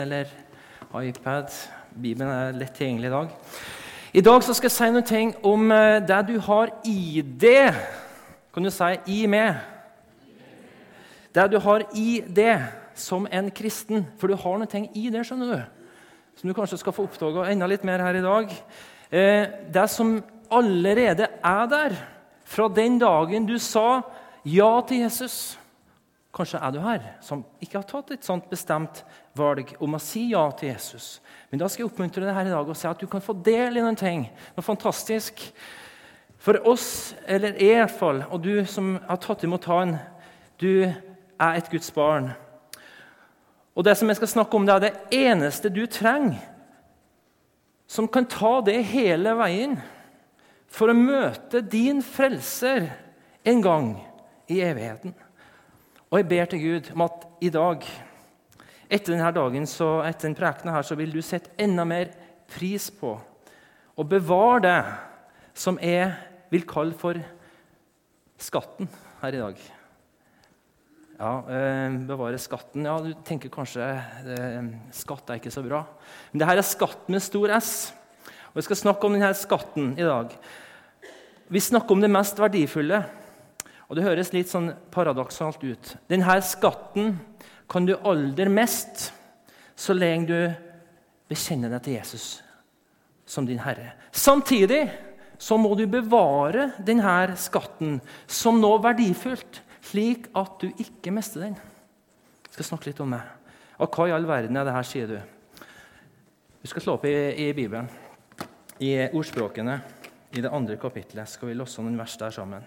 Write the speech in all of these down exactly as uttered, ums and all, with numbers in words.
eller iPad. Bibelen er lett tilgjengelig i dag. I dag så skal jeg si noe ting om det du har i det. Kan du si i med? Det du har i det som en kristen. For du har noe ting i det, skjønner du. Som du kanskje skal få oppdage enda litt mer her i dag. Det som allerede er der. Fra den dagen du sa ja til Jesus. Kanskje er du her som ikke har tatt et sånt bestemt valg om å si ja til Jesus. Men da skal jeg oppmuntre deg her i dag og si at du kan få del i noen ting. Noe fantastisk. For oss, eller i hvert fall, og du som har tatt imot han, du er et Guds barn. Og det som jeg skal snakke om, det er det eneste du trenger, som kan ta det hele veien for å møte din frelser en gang i evigheten. Og jeg ber til Gud om at i dag, etter denne dagen, så etter den prekenen her, så vil du sette enda mer pris på og bevare det som jeg vil kalle for skatten her i dag. Ja, eh, bevare skatten. Ja, du tenker kanskje eh, skatt er ikke så bra. Men dette er skatten med stor S. Og jeg skal snakke om denne skatten i dag. Vi snakker om det mest verdifulle. Og det høres litt sånn paradoksalt ut. Denne skatten kan du aldri mest så lenge du bekjenner deg til Jesus som din Herre. Samtidig så må du bevare denne skatten som noe verdifullt, slik at du ikke mister den. Jeg skal snakke litt om det. Og hva i all verden er det her, sier du? Du skal slå opp i, i Bibelen. I ordspråkene, i det andre kapitlet, skal vi losse noen vers der sammen.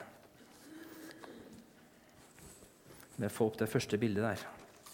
Vi får opp det første bildet der.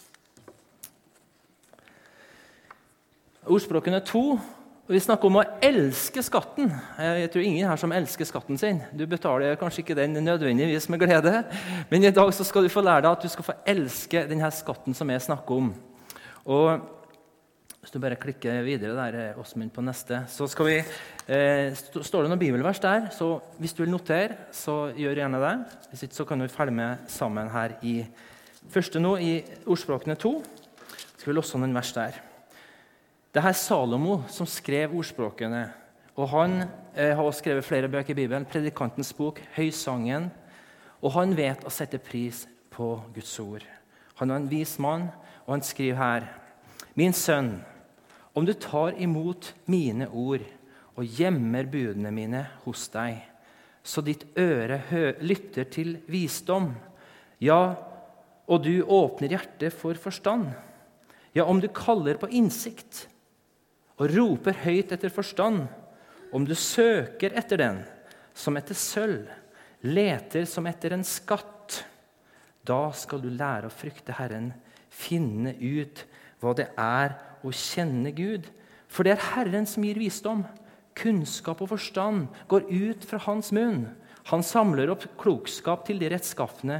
Ordspråkene to, og vi snakker om å elske skatten. Jeg tror ingen her som elsker skatten sin. Du betaler kanskje ikke den nødvendigvis med glede, men i dag så skal du få lære deg at du skal få elske denne skatten som jeg snakker om. Og hvis du bare klikker videre der, Åsmund, på neste, så skal vi, eh, står det noen bibelvers der, så hvis du vil notere, så gjør gjerne det. Hvis ikke så kan du følge med sammen her i første nå, i ordspråkene to. Skal vi losse noen vers der. Det er Salomo som skrev ordspråkene, og han eh, har også skrevet flere bøker i Bibelen, Predikantens bok, Høysangen, og han vet å sette pris på Guds ord. Han er en vis mann, og han skriver her, «Min sønn, om du tar imot mine ord og gjemmer budene mine hos deg, så ditt øre lytter til visdom, ja, og du åpner hjertet for forstand. Ja, om du kaller på innsikt og roper høyt etter forstand, om du søker etter den som etter sølv, leter som etter en skatt, da skal du lære å frykte Herren, finne ut hva det er å kjenne Gud. For det er Herren som gir visdom. Kunnskap og forstand går ut fra hans munn. Han samler opp klokskap til de rettskaffene.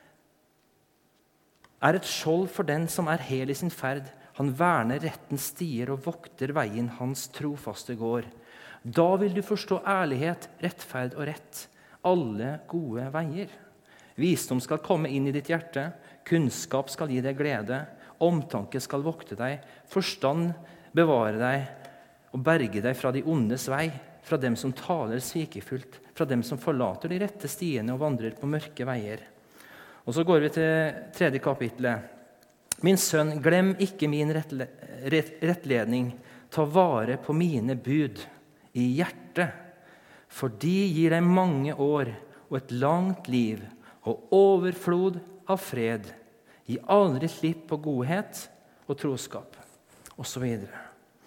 Er et skjold for den som er hel i sin ferd. Han verner rettens stier og vokter veien hans trofaste går. Da vil du forstå ærlighet, rettferd og rett. Alle gode veier. Visdom skal komme inn i ditt hjerte. Kunnskap skal gi deg glede. Omtanke skal vokte deg, forstand bevare deg og berge deg fra de ondes vei, fra dem som taler svikefullt, fra dem som forlater de rette stiene og vandrer på mørke veier. Og så går vi til tredje kapitlet. Min sønn, glem ikke min rettle, rett, rettledning, ta vare på mine bud i hjertet, for de gir deg mange år og et langt liv og overflod av fred. Gi aldri slipp på godhet og troskap, og så videre.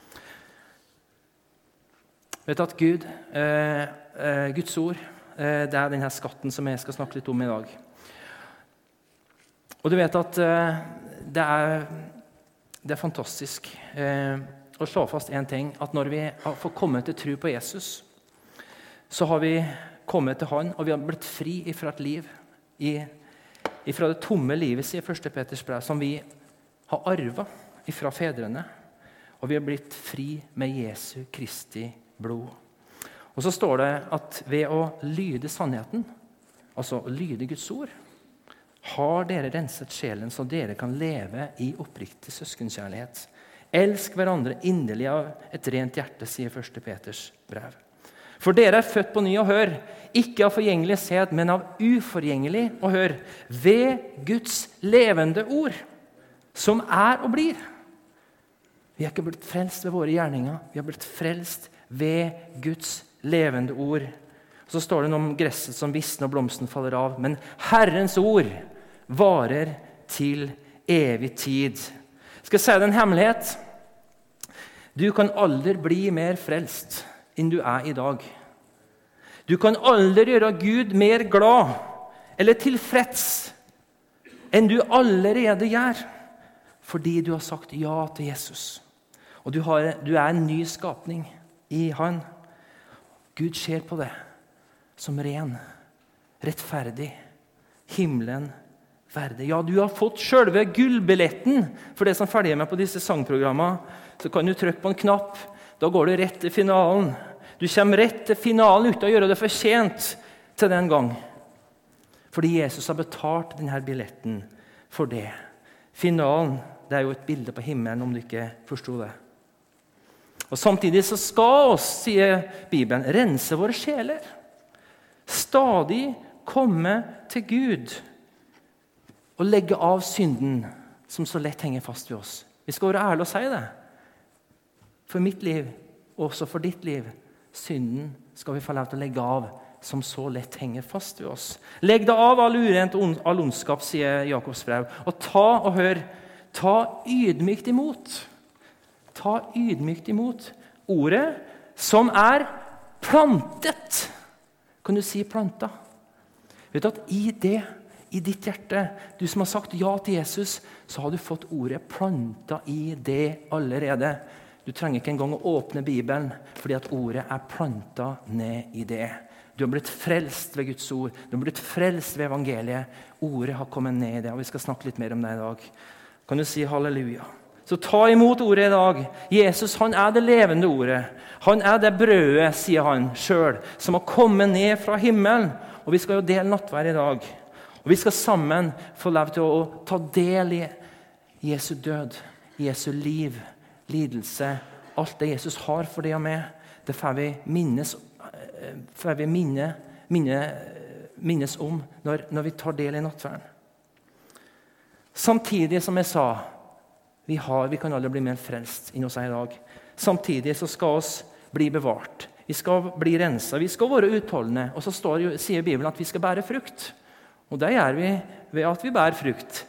Vet du at Gud, eh, eh, Guds ord, eh, det er denne skatten som jeg skal snakke litt om i dag. Og du vet at eh, det, er, det er fantastisk eh, å slå fast en ting, at når vi har fått kommet til tro på Jesus, så har vi kommet til han, og vi har blitt fri fra et liv i fra det tomme livet, sier første Peters brev, som vi har arvet fra fedrene. Og vi har blitt fri med Jesu Kristi blod. Og så står det at ved å lyde sannheten, altså å lyde Guds ord, har dere renset sjelen så dere kan leve i oppriktig søskenkjærlighet. Elsk hverandre inderlig av et rent hjerte, sier første Peters brev. For dere er født på ny og hør, ikke av forgjengelig sæd, men av uforgjengelig og hør, ved Guds levende ord, som er og blir. Vi er ikke blitt frelst ved våre gjerninger, vi har blitt frelst ved Guds levende ord. Og så står det noe om gresset som visner og blomsten faller av, men Herrens ord varer til evig tid. Skal jeg si deg en hemmelighet? Du kan aldri bli mer frelst enn du er i dag. Du kan aldri gjøre Gud mer glad eller tilfreds enn du allerede gjør, fordi du har sagt ja til Jesus. Og du, har, du er en ny skapning i han. Gud ser på det som ren, rettferdig, himmelen verdig. Ja, du har fått selve gullbilletten. For det som følger med på disse sangprogrammene, så kan du trykke på en knapp. Da går du rett til finalen. Du kommer rett til finalen uten å gjøre det fortjent til den gang. Fordi Jesus har betalt denne billetten for det. Finalen, det er jo et bilde på himmelen, om du ikke forstod det. Og samtidig så skal oss, sier Bibelen, rense våre sjeler. Stadig komme til Gud og legge av synden som så lett henger fast ved oss. Vi skal være ærlige og si det. For mitt liv, og også for ditt liv, synden skal vi få lov til å legge av som så lett henger fast ved oss. Legg det av all urent og all ondskap, sier Jakobs brev, og ta og hør, ta ydmykt imot. Ta ydmykt imot ordet som er plantet. Kan du si planta? Vet du at i det, i ditt hjerte, du som har sagt ja til Jesus, så har du fått ordet planta i det allerede. Du trenger ikke engang å åpne Bibelen, fordi at ordet er planta ned i det. Du har blitt frelst ved Guds ord. Du har blitt frelst ved evangeliet. Ordet har kommet ned i det, og vi skal snakke litt mer om det i dag. Kan du si halleluja? Så ta imot ordet i dag. Jesus, han er det levende ordet. Han er det brødet, sier han selv, som har kommet ned fra himmelen. Og vi skal jo dele nattverd i dag. Og vi skal sammen få lov til å ta del i Jesu død, Jesu liv, lidelse, alt det Jesus har for det og med. Det får vi minnes, får vi minne, minne, minnes om når, når vi tar del i nattverden. Samtidig som jeg sa, vi, har, vi kan alle bli mer frelst enn oss her i dag. Samtidig så skal oss bli bevart. Vi skal bli renset, vi skal være utholdende. Og så står, sier Bibelen at vi skal bære frukt. Og det gjør vi ved at vi bærer frukt.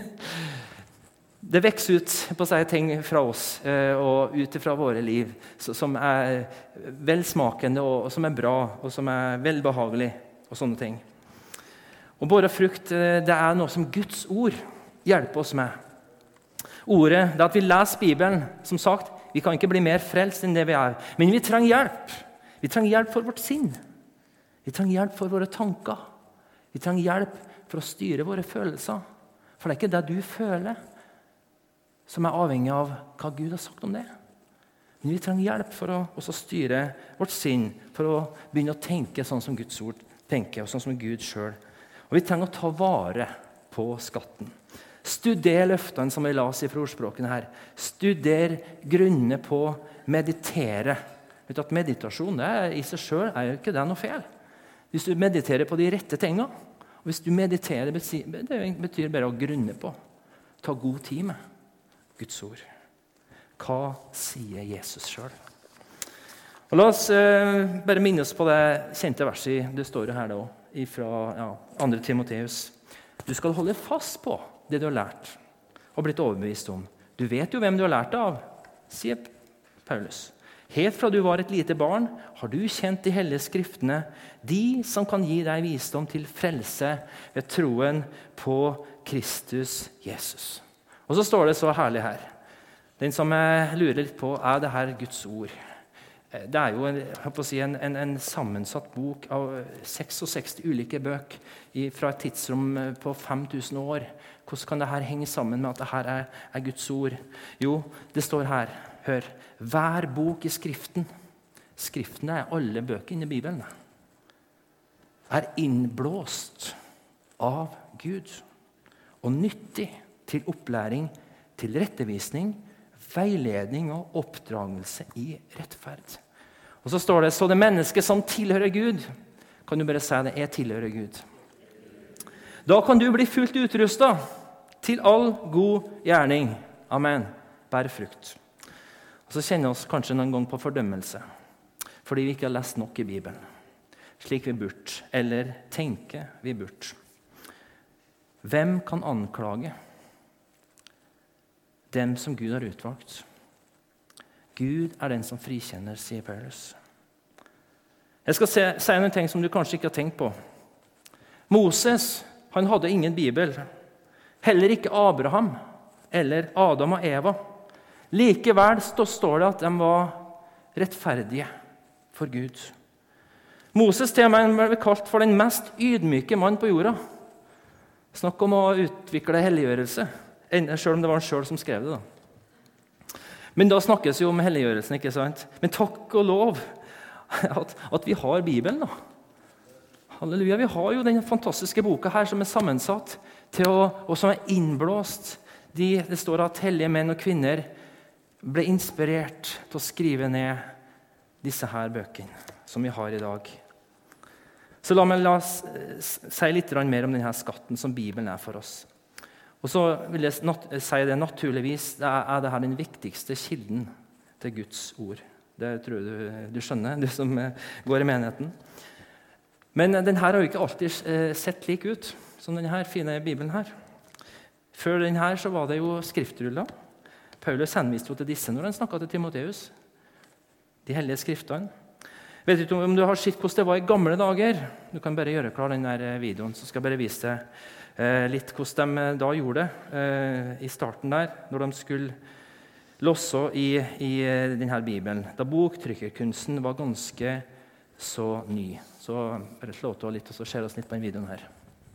Det vekser ut på seg ting fra oss og ut fra våre liv som er velsmakende og som er bra og som er velbehagelig og sånne ting. Og bare frukt, det er noe som Guds ord hjelper oss med. Ordet, det er at vi leser Bibelen. Som sagt, vi kan ikke bli mer frelst enn det vi er. Men vi trenger hjelp. Vi trenger hjelp for vårt sinn. Vi trenger hjelp for våre tanker. Vi trenger hjelp for å styre våre følelser. For det er ikke det du føler som er avhengig av hva Gud har sagt om det. Men vi trenger hjelp for å også styre vårt sinn, for å begynne å tenke sånn som Guds ord tenker, og sånn som Gud selv. Og vi trenger å ta vare på skatten. Studer løftene som vi las i ordspråkene her. Studer grunnene på meditere. Vet du at meditasjon det er, i seg selv er jo ikke det noe feil. Hvis du mediterer på de rette tingene, og hvis du mediterer, det betyr bare å grunne på. Ta god tid med Guds ord. Hva sier Jesus selv? Og la oss eh, bare minne oss på det kjente verset, det står jo her da, fra ja, andre Timoteus. Du skal holde fast på det du har lært og blitt overbevist om. Du vet jo hvem du har lært det av, sier Paulus. Helt fra du var et lite barn, har du kjent de hellige skriftene, de som kan gi deg visdom til frelse ved troen på Kristus Jesus. Og så står det så herlig her. Den som jeg lurer litt på, er det her Guds ord. Det er jo en, jeg på å si, en, en, en sammensatt bok av sekstiseks ulike bøk fra et tidsrom på fem tusen år. Hvordan kan dette henge sammen med at dette er, er Guds ord? Jo, det står her, hør, hver bok i Skriften, Skriften er alle bøkene i Bibelen, er innblåst av Gud og nyttig til opplæring, til rettevisning, veiledning og oppdragelse i rettferd. Og så står det, så det mennesket som tilhører Gud, kan du bare si det, jeg tilhører Gud. Da kan du bli fullt utrustet til all god gjerning. Amen. Bær frukt. Og så kjenner vi oss kanskje noen gang på fordømmelse, fordi vi ikke har lest nok i Bibelen, slik vi burde, eller tenker vi burde. Hvem kan anklage dem som Gud har utvalgt? Gud er den som frikjenner, sier Paulus. Jeg skal se, si noen ting som du kanskje ikke har tenkt på. Moses, han hadde ingen Bibel. Heller ikke Abraham eller Adam og Eva. Likevel står det at de var rettferdige for Gud. Moses til og med ble kalt for den mest ydmyke mann på jorda. Snakk om å utvikle helliggjørelse, selv om det var han selv som skrev det. Da. Men da snakkes jo om helliggjørelsen, ikke sant? Men takk og lov at, at vi har Bibelen. Da. Halleluja, vi har jo den fantastiske boka her som er sammensatt til å, og som er innblåst. De, det står at hellige menn og kvinner ble inspirert til å skrive ned disse her bøkene som vi har i dag. Så la meg la oss si litt mer om denne skatten som Bibelen er for oss. Og så vil jeg nat- si det naturligvis, det er, er det her den viktigste kilden til Guds ord. Det tror jeg du, du skjønner, du som går i menigheten. Men den her har jo ikke alltid eh, sett lik ut, som denne fine Bibelen her. Før den her så var det jo skriftruller. Paulus henviste jo til disse når han snakket til Timotheus. De hellige skriftene. Vet du om du har sett hvordan det var i gamle dager? Du kan bare gjøre klar den der videoen, så skal jeg bare vise deg eh, litt hvordan de da gjorde det eh, i starten der, når de skulle losse i, i denne Bibelen. Da boktrykkerkunsten var ganske så ny. Så bare slå til litt, og så ser vi oss litt på den videoen her.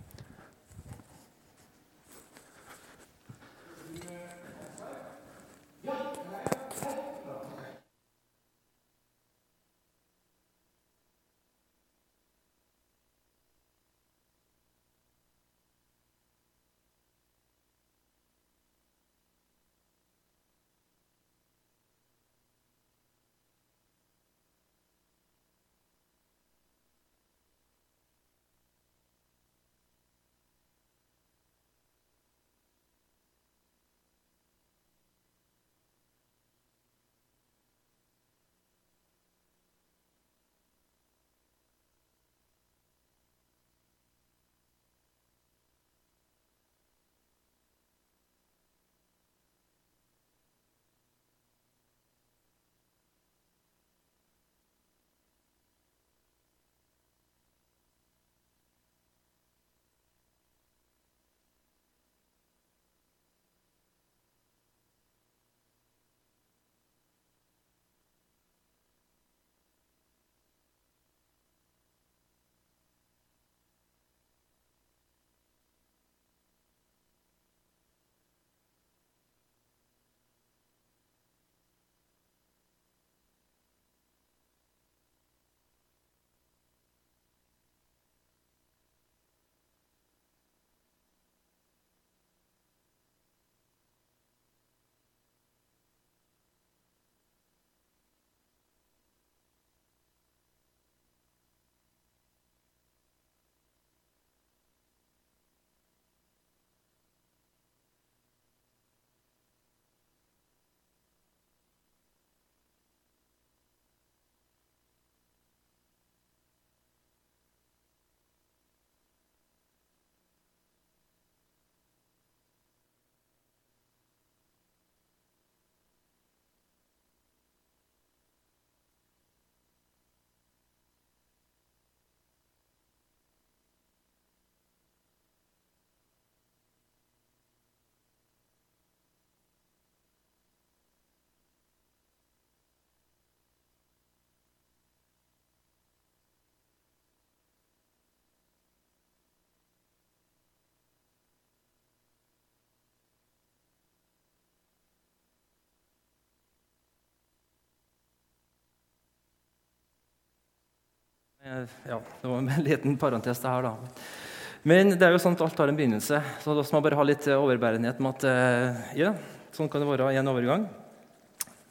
Ja, det var en liten parentes det her da. Men det er jo sånn at alt har en begynnelse, så da må man bare ha litt overbærenhet med at ja, sånn kan det være i en overgang.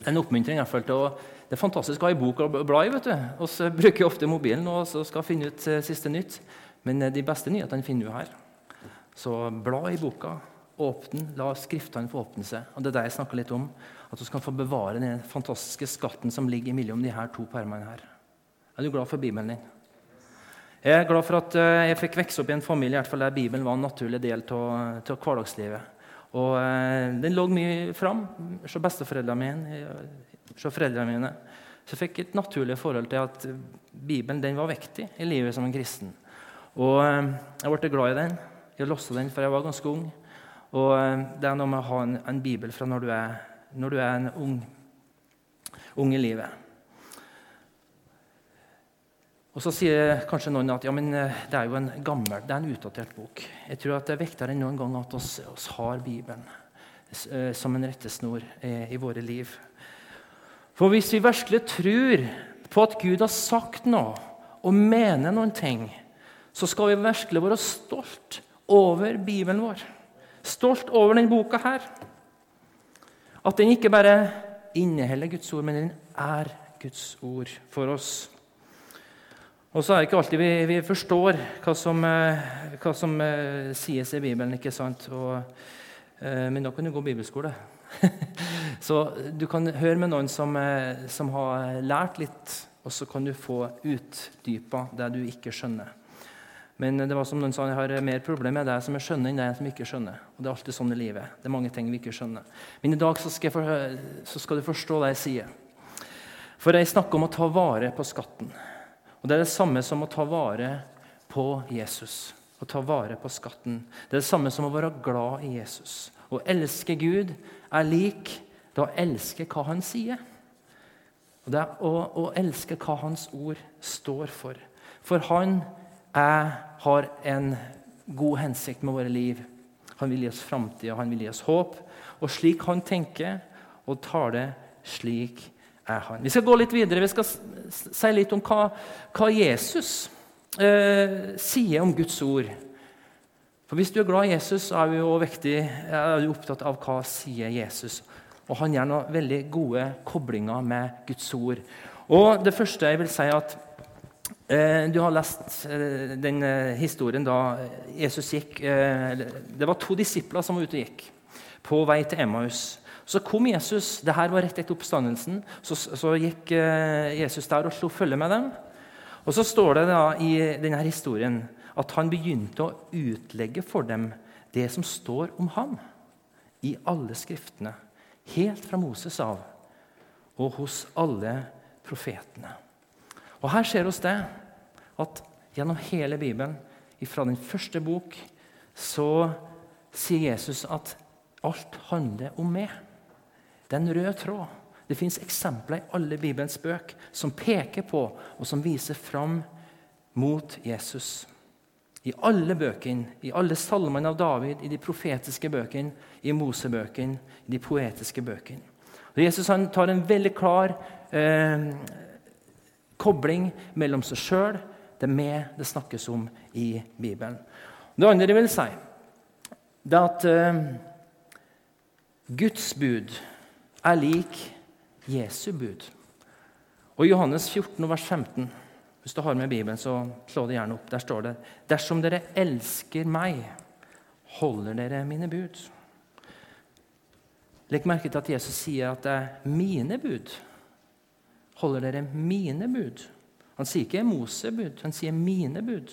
en oppmuntring i hvert fall til å, det er fantastisk å ha en bok og bla i, vet du. Og så bruker jeg ofte mobilen og så skal finne ut uh, siste nytt. Men uh, de beste nyhetene finner du her. Så bla i boka, åpne, la skriftene få åpne seg. Og det er det jeg snakker litt om, at du skal få bevare den fantastiske skatten som ligger mellom de her to permene her. Er du glad for Bibelen din? Jeg er glad for at uh, jeg fikk vokse opp i en familie i hvert fall der Bibelen var en naturlig del av hverdagslivet. Og uh, den lå mye fram, så besteforeldrene mine, så foreldrene mine. Så jeg fikk et naturlig forhold til at Bibelen den var viktig i livet som en kristen. Og uh, jeg ble glad i den. Jeg låste den for jeg var ganske ung. Og uh, det er noe med å ha en, en Bibel fra når du er, når du er en ung, ung i livet. Og så sier kanskje noen at ja, men det er jo en gammel, det er en utdatert bok. Jeg tror at det er viktigere enn noen gang at oss, oss har Bibelen som en rettesnor i våre liv. For hvis vi virkelig tror på at Gud har sagt noe og mener noen ting, så skal vi virkelig være stolt over Bibelen vår. Stolt over den boka her. At den ikke bare inneholder Guds ord, men den er Guds ord for oss. Og så er det ikke alltid vi, vi forstår hva som, hva som uh, sies i Bibelen, ikke sant? Og, uh, men da kan du gå bibelskole. Så du kan høre med noen som, uh, som har lært litt, og så kan du få utdypet det du ikke skjønner. Men det var som noen sa, jeg har mer problemer med det som jeg skjønner enn det som jeg ikke skjønner. Og det er alltid sånn i livet. Det er mange ting vi ikke skjønner. Men i dag så skal, jeg for, så skal du forstå det jeg sier. For jeg snakker om å ta vare på skatten. Og det er det samme som å ta vare på Jesus. Å ta vare på skatten. Det er det samme som å være glad i Jesus. Å elske Gud er lik da å elske hva han sier. Og det er å, å elske hva hans ord står for. For han er, har en god hensikt med våre liv. Han vil gi oss fremtid, og han vil gi oss håp. Og slik han tenker og tar det, slik er han. Vi skal gå litt videre. Vi skal si litt om hva, hva Jesus eh, sier om Guds ord. For hvis du er glad i Jesus, så er vi jo viktig, er du opptatt av hva sier Jesus. Og han gjør noen veldig gode koblinger med Guds ord. Og det første jeg vil si at eh, du har lest eh, den eh, historien da Jesus gikk. Eh, det var to disipler som var ute og gikk på vei til Emmaus. Så kom Jesus, det her var rett etter oppstandelsen, så, så gikk eh, Jesus der og slo følge med dem. Og så står det da i denne historien at han begynte å utlegge for dem det som står om ham i alle skriftene, helt fra Moses av og hos alle profetene. Og her ser oss det at gjennom hele Bibelen, fra den første bok, så sier Jesus at alt handler om meg. Det er en rød tråd. Det finnes eksempler i alle Bibelens bøk som peker på og som viser fram mot Jesus. I alle bøkene, i alle salmene av David, i de profetiske bøkene, i Mosebøkene, i de poetiske bøkene. Og Jesus han tar en veldig klar eh, kobling mellom seg selv, det med det snakkes om i Bibelen. Det andre jeg vil si, det er at eh, Guds bud er lik Jesu bud. Og i Johannes fjorten, vers femten, hvis du har med Bibelen, så slå det gjerne opp. Der står det, dersom dere elsker meg, holder dere mine bud. Legg merke til at Jesus sier at det er mine bud. Holder dere mine bud. Han sier ikke Mosebud, han sier mine bud.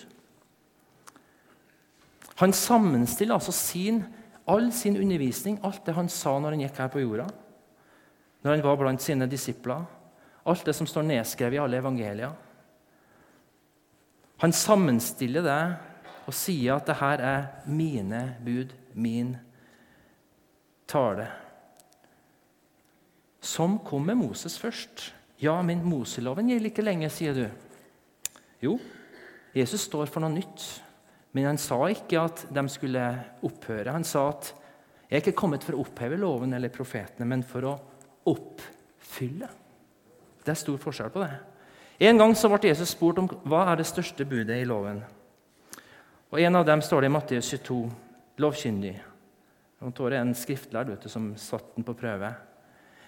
Han sammenstiller altså sin, all sin undervisning, alt det han sa når han gikk her på jorda, når han var blant sine disipler, alt det som står nedskrevet i alle evangelier. Han sammenstiller det og sier at det her er mine bud, min tale. Som kom med Moses først. Ja, men Moseloven gjelder ikke lenge, sier du. Jo, Jesus står for noe nytt. Men han sa ikke at de skulle opphøre. Han sa at jeg er ikke kommet for å oppheve loven eller profetene, men for å oppfylle. Det er stor forskjell på det. En gang så ble Jesus spurt om hva er det største budet i loven. Og en av dem står det i Matteus tjueto, lovkyndig. Og det er en skriftlærd vet du, som satt den på prøve.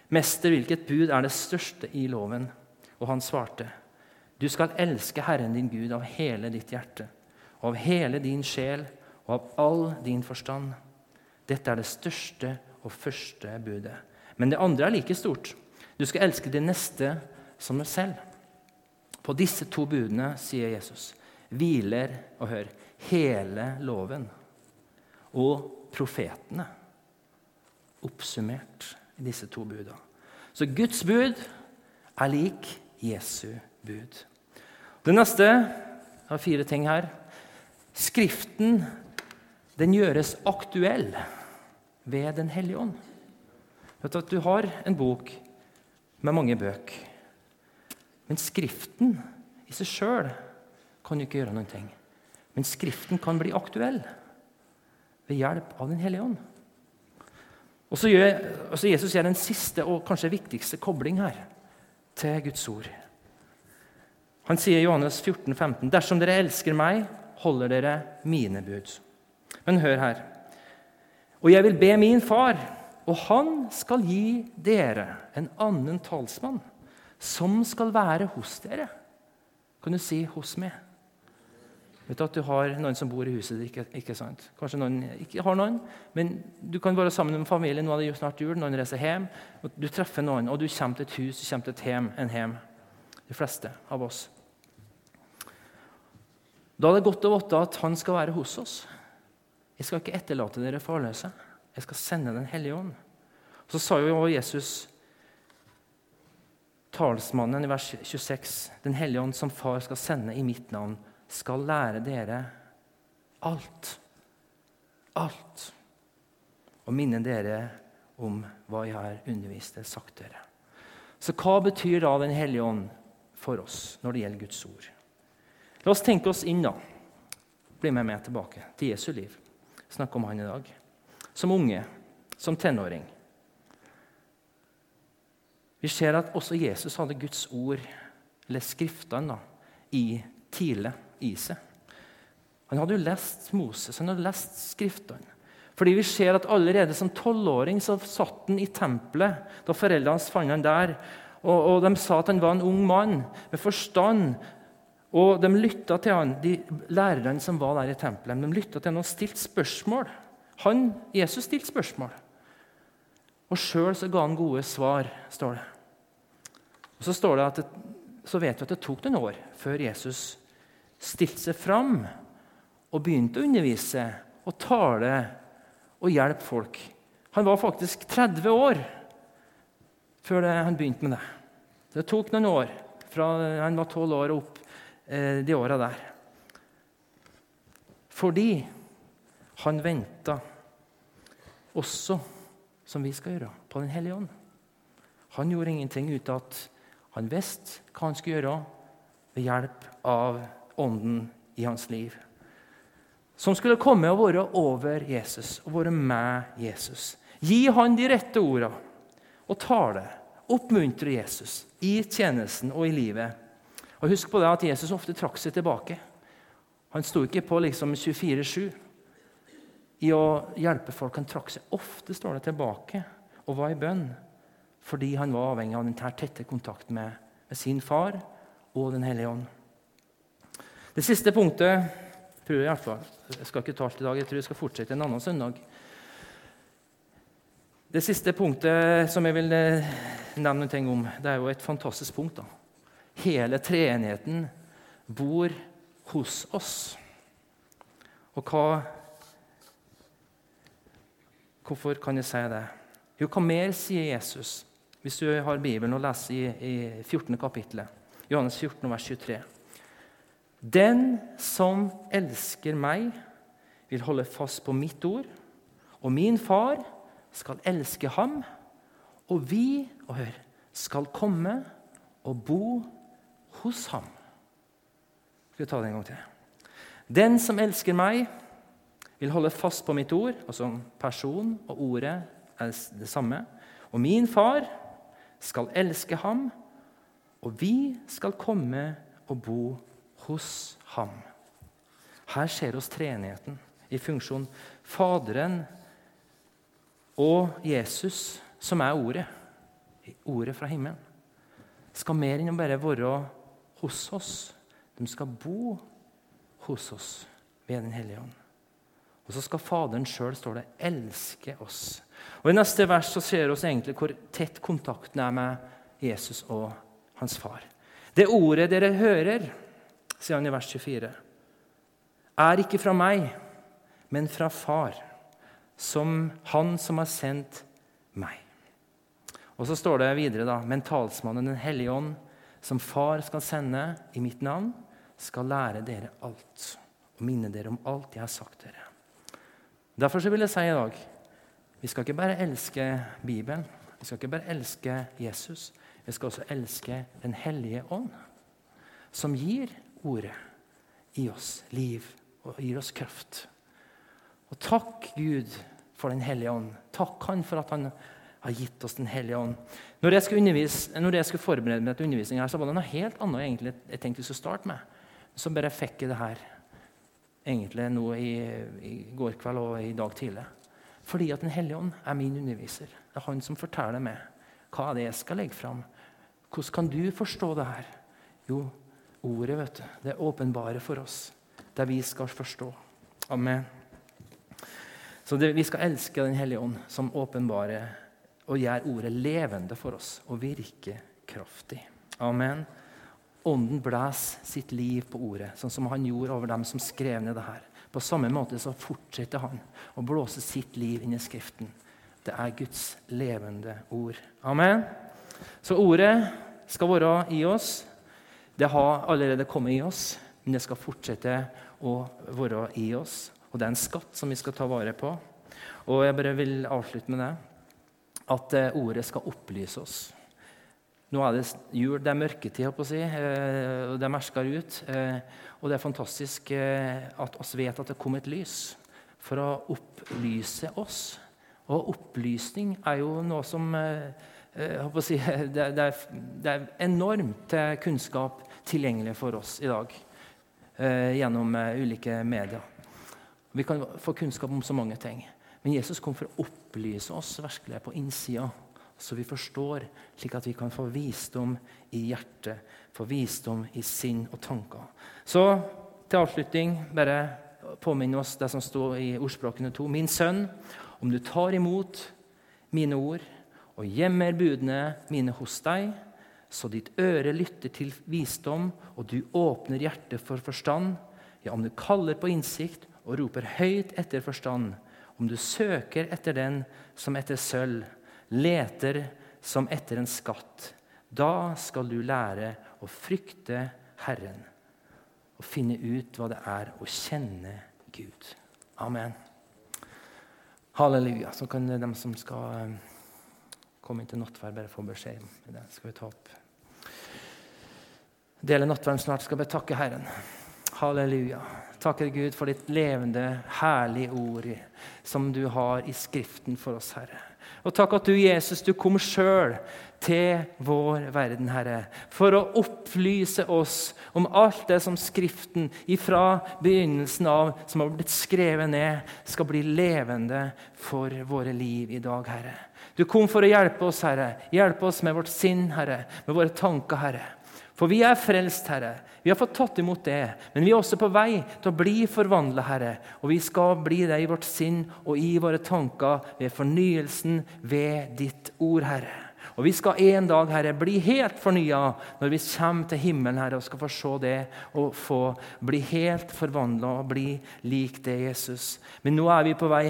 Mester, hvilket bud er det største i loven? Og han svarte, du skal elske Herren din Gud av hele ditt hjerte, og av hele din sjel, og av all din forstand. Dette er det største og første budet. Men det andre er like stort. Du skal elske din neste som deg selv. På disse to budene, sier Jesus, hviler, og hør, hele loven og profetene oppsummert i disse to budene. Så Guds bud er lik Jesu bud. Det neste, jeg har fire ting her. Skriften, den gjøres aktuell ved Den hellige ånd. Vet du at du har en bok med mange bøk, men skriften i seg selv kan jo ikke gjøre noen ting. Men skriften kan bli aktuell ved hjelp av Den hellige ånd. Og så gjør altså Jesus gjør den siste og kanskje viktigste kobling her til Guds ord. Han sier i Johannes fjorten femten, dersom dere elsker meg, holder dere mine bud. Men hør her. Og jeg vil be min far, og han skal gi dere en annen talsmann, som skal være hos dere. Kan du si hos meg? Vet du at du har noen som bor i huset, ikke, ikke sant? Kanskje noen ikke har noen, men du kan være sammen med familien, nå er det jo snart jul, noen reiser hjem, og du treffer noen, og du kommer til et hus, du kommer til et hjem, en hjem. De fleste av oss. Da er det godt å vite at han skal være hos oss. Jeg skal ikke etterlate dere farløse. Jeg skal sende Den hellige ånd. Så sa jo Jesus, talsmannen i vers tjueseks, Den hellige ånd som far skal sende i mitt navn, skal lære dere alt. Alt. Og minne dere om hva jeg har undervist og sagt dere. Så hva betyr da Den hellige ånd for oss når det gjelder Guds ord? La oss tenke oss inn da. Bli med meg tilbake til Jesu liv. Snakk om han i dag. Som unge, som tenåring. Vi ser at også Jesus hadde Guds ord, eller skriftene da, i tidlig i seg. Han hadde jo lest Moses, han hadde lest skriftene. Fordi vi ser at allerede som tolvåring så satt han i tempelet, da foreldrene hans fant han der, og, og de sa at han var en ung mann med forstand, og de lyttet til han, de lærerne som var der i tempelet, de lyttet til han og stilte spørsmål. Han, Jesus stilte spørsmål. Og selv så ga han gode svar, står det. Og så står det at det, så vet vi at det tok noen år før Jesus stilte seg fram og begynte å undervise og tale og hjelpe folk. Han var faktisk tretti år før det, han begynte med det. Det tok noen år, fra han var tolv år og opp eh, de årene der. Fordi han ventet også, som vi skal gjøre, på Den hellige ånd. Han gjorde ingenting ut av at han visste hva han skulle gjøre ved hjelp av ånden i hans liv. Som skulle komme og være over Jesus, og være med Jesus. Gi han de rette ordene, og tale, oppmuntre Jesus i tjenesten og i livet. Og husk på det at Jesus ofte trakk seg tilbake. Han stod ikke på liksom tjuefire sju i å hjelpe folk. Han trakk seg ofte, står det, tilbake og var i bønn, fordi han var avhengig av den tette kontakt med, med sin far og Den hellige ånd. Det siste punktet, tror jeg i hvert fall, jeg skal ikke ta alt i dag, jeg tror jeg skal fortsette en annen søndag. Det siste punktet som jeg vil nevne noe om, det er jo et fantastisk punkt da. Hele treenigheten bor hos oss. Og hva, hvorfor kan jeg si det? Jo, hva mer sier Jesus? Hvis du har Bibelen og leser i, i fjortende kapitlet, Johannes fjorten, vers tjuetre. Den som elsker meg, vil holde fast på mitt ord, og min far skal elske ham, og vi, og hør, skal komme og bo hos ham. Skal vi ta det en gang til? Den som elsker meg, vil holde fast på mitt ord, altså person og ordet er det samme, og min far skal elske ham, og vi skal komme og bo hos ham. Her ser oss treenigheten i funksjon. Faderen og Jesus, som er ordet, ordet fra himmelen, skal mer enn å bare være hos oss. De skal bo hos oss ved den hellige ånd. Og så skal Faderen selv, står det, elske oss. Og i neste vers så ser vi oss egentlig hvor tett kontakten er med Jesus og hans far. Det ordet dere hører, sier han i vers tjuefire, er ikke fra meg, men fra far, som han som har sendt meg. Og så står det videre da, men talsmannen den hellige ånd, som far skal sende i mitt navn, skal lære dere alt, og minne dere om alt jeg har sagt dere. Derfor så vil jeg si i dag, vi skal ikke bare elske Bibelen, vi skal ikke bare elske Jesus, vi skal også elske den hellige ånd, som gir ordet i oss liv og gir oss kraft. Og takk Gud for den hellige ånd. Takk han for at han har gitt oss den hellige ånd. Når jeg skulle, undervise, når jeg skulle forberede meg til undervisning her, så var det noe helt annet egentlig jeg tenkte vi skulle starte med. Så bare fikk jeg det her egentlig nå i, i går kveld og i dag tidlig. Fordi at den hellige ånd er min underviser. Det er han som forteller meg hva det er jeg skal legge fram. Hvordan kan du forstå det her? Jo, ordet, vet du, det er åpenbare for oss, det vi skal forstå. Amen. Så det, vi skal elske den hellige ånd som åpenbare og gjør ordet levende for oss og virke kraftig. Amen. Ånden blæs sitt liv på ordet, sånn som han gjorde over dem som skrev ned det her. På samme måte så fortsetter han å blåse sitt liv inn i skriften. Det er Guds levende ord. Amen. Så ordet skal være i oss. Det har allerede kommet i oss, men det skal fortsette å være i oss. Og det er en skatt som vi skal ta vare på. Og jeg bare vil avslutte med det, at ordet skal opplyse oss. Nå er det jul, det er mørketid, på å si, og det mersker ut. Og det er fantastisk at oss vet at det kom et lys for å opplyse oss. Og opplysning er jo noe som, jeg håper å si, det, det, er, det er enormt kunnskap tilgjengelig for oss i dag, gjennom ulike medier. Vi kan få kunnskap om så mange ting. Men Jesus kom for å opplyse oss virkelig på innsida, så vi forstår, slik at vi kan få visdom i hjertet, få visdom i sinn og tanker. Så til avslutning, bare påminne oss det som står i ordspråkene to. Min sønn, om du tar imot mine ord og gjemmer budene mine hos deg, så ditt øre lytter til visdom, og du åpner hjertet for forstand, ja, om du kaller på innsikt og roper høyt etter forstand, om du søker etter den som etter sølv, leter som etter en skatt, da skal du lære å frykte Herren og finne ut hva det er å kjenne Gud. Amen. Halleluja. Så kan de som skal komme inn til nattverd bare få beskjed om det. Skal vi ta opp. Dele nattverden snart, skal vi takke Herren. Halleluja. Takker Gud for ditt levende, herlige ord som du har i skriften for oss, Herre. Og takk at du, Jesus, du kom selv til vår verden, Herre, for å opplyse oss om alt det som skriften ifra begynnelsen av, som har blitt skrevet ned, skal bli levende for våre liv i dag, Herre. Du kom for å hjelpe oss, Herre. Hjelpe oss med vårt sinn, Herre, med våre tanker, Herre. For vi er frelst, Herre. Vi har fått tatt imot det, men vi er også på vei til å bli forvandlet, Herre. Og vi skal bli det i vårt sinn og i våre tanker ved fornyelsen ved ditt ord, Herre. Og vi skal en dag, Herre, bli helt fornyet når vi kommer til himmelen, Herre, og skal få se det og få bli helt forvandlet og bli lik det, Jesus. Men nå er vi på vei,